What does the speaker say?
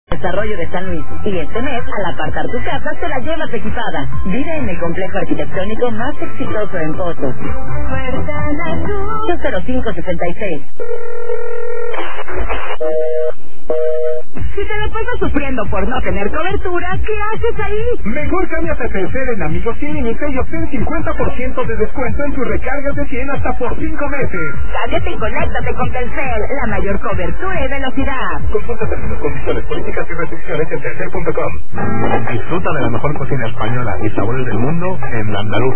Desarrollo de San Luis. Y este mes, al apartar tu casa, te la llevas equipada. Vive en el complejo arquitectónico más exitoso en Pozos. 80566. Si te la pasas sufriendo por no tener cobertura, ¿qué haces ahí? Mejor cámbiate a Telcel en Amigos Sin Límite y obtén 50% de descuento en tus recargas de 100 hasta por 5 meses. Cámbiate y conéctate con Telcel, la mayor cobertura y velocidad. Consulta términos, condiciones, políticas y restricciones en telcel.com. Disfruta de la mejor cocina española y sabores del mundo en La Andaluza.